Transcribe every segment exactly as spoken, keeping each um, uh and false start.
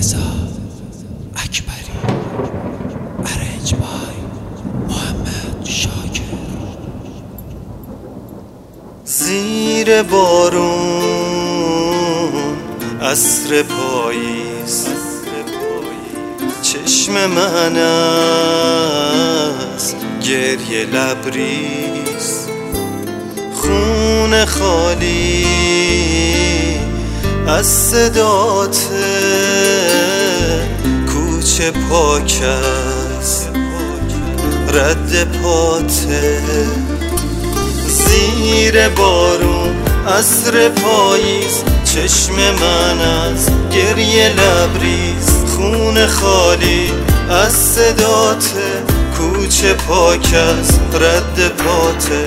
رضا اکبری، ارنج بای محمد شاکر. زیر بارون عصر پاییز، چشم من است گریه لبریز، خون خالی از صدات کوچه پاک است، رد پاته. زیر بارون عصر پاییز، چشم من از گریه لبریز، خون خالی از صدات کوچه پاک است، رد پاته.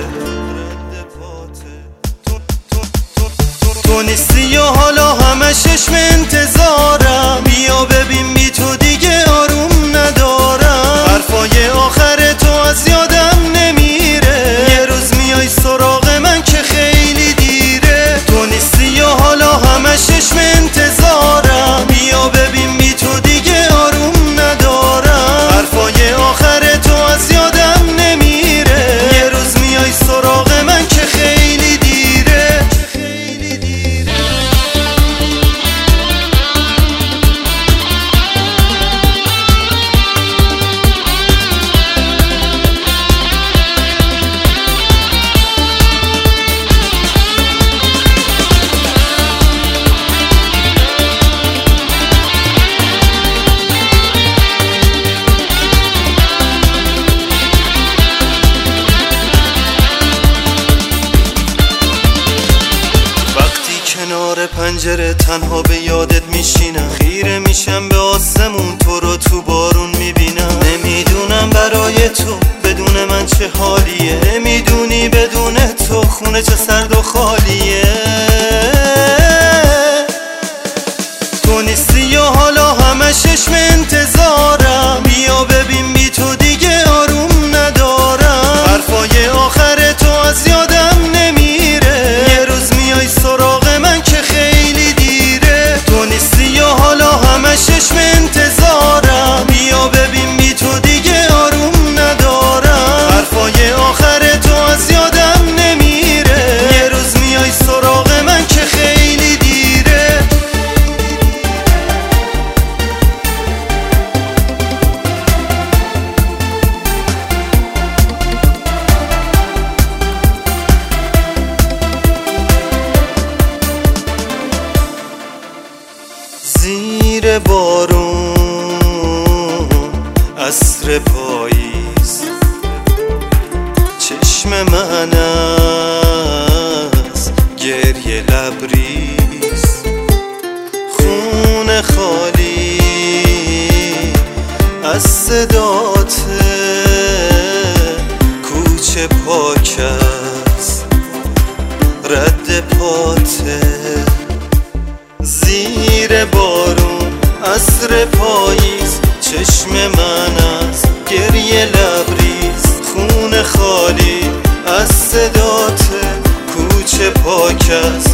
تو نیستی و حالا همه چشم انتظارم، بیا ببین بی تو دیگه آروم ندارم. حرفای آخر تو از یادم نمیره، یه روز میای سراغ من که خیلی دیره. تو نیستی و حالا همه چشم انتظارم، بیا ببین بی تو دیگه آروم ندارم. حرفای آخر تو از یادم نمیره، یه روز میای سراغ من که خیلی دیره. کنار پنجره تنها به یادت میشینم، خیره میشم به آسمون، تو رو تو بارون میبینم. نمیدونم برای تو بدون من چه حالیه، نمیدونی بدون تو خونه چه سرد و خالیه. تو نیستی و حالا همه چشم انتظارم، بیا ببین بی تو دیگه آروم ندارم. حرفای آخر تو از یادم نمیره، یه روز میای سراغ من که خیلی دیره. تو نیستی و حالا همه چشم انتظارم، بیا ببین بی تو دیگه آروم ندارم. حرفای آخر تو از یادم نمیره، یه روز میای سراغ من که خیلی دیره. زیر بارون عصر پاییز، چشم من است گریه لبریز، خون خالی از صدات کوچه پاک است، رد پاته. زیر بارون عصر پاییز، چشم من از گریه لبریز، خون خالی از صدات کوچه پاک است،